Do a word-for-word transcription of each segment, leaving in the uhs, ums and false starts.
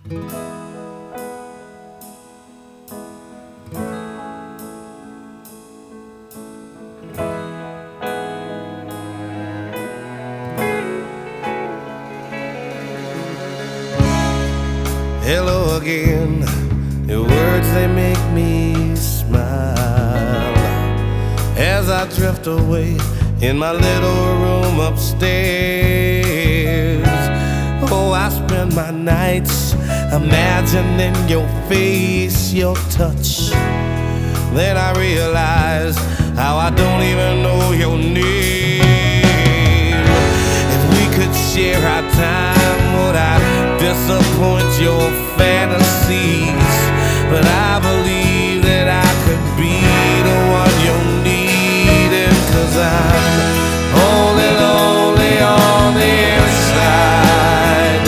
Hello again, your words they make me smile as I drift away in my little room upstairs. Oh, I spend my nights imagining your face, your touch. Then I realize how I don't even know your name. If we could share our time, would I disappoint your fantasies? But I believe that I could be the one you needed, 'cause I'm only lonely on the inside.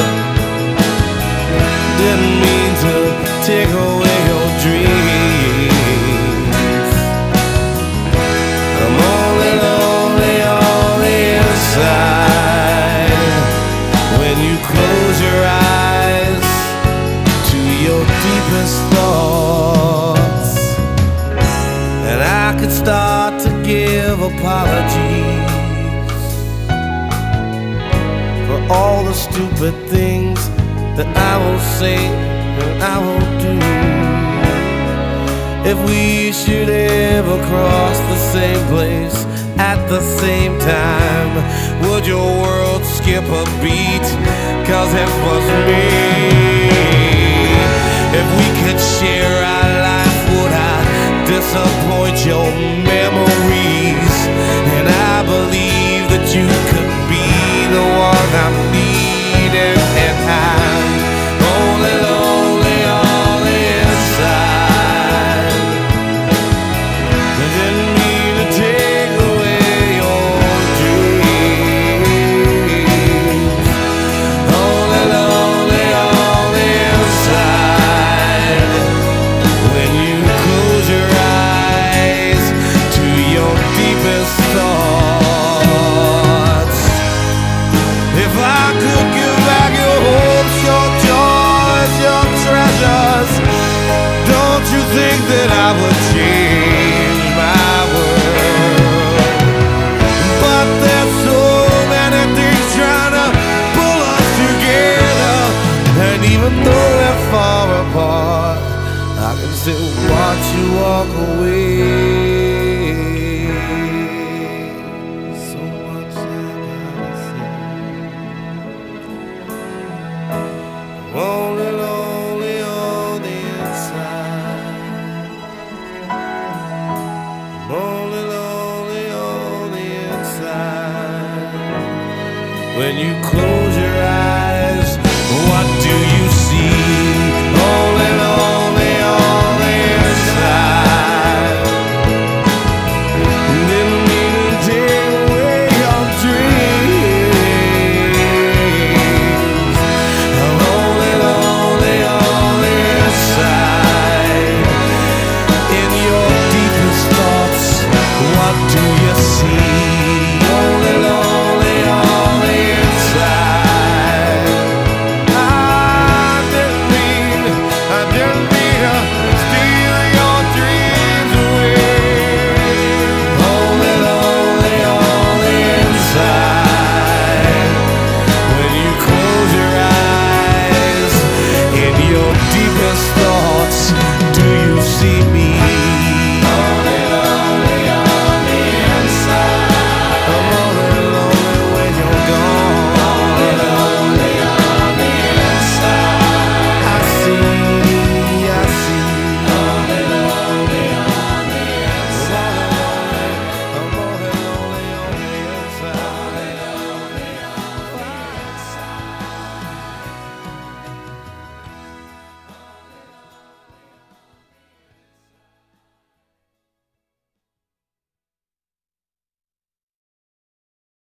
Didn't mean to take away your dreams. I'm only lonely on the inside. When you close your eyes to your deepest thoughts, and I could start to give apologies for all the stupid things that I will say and I will do. If we should ever cross the same place at the same time, would your world skip a beat? 'Cause it was me. If we could share our life, would I disappoint your memories? And I believe that you could be the one I'm needing, and I'm only lonely on the inside. I didn't mean to take away your dreams. Only lonely on the inside. When you close your eyes to your deepest thoughts. If I could give back your hopes, your joys, your treasures, don't you think that I would change my world? But there's so many things trying to pull us together, and even though we're far apart, I can still watch you walk away.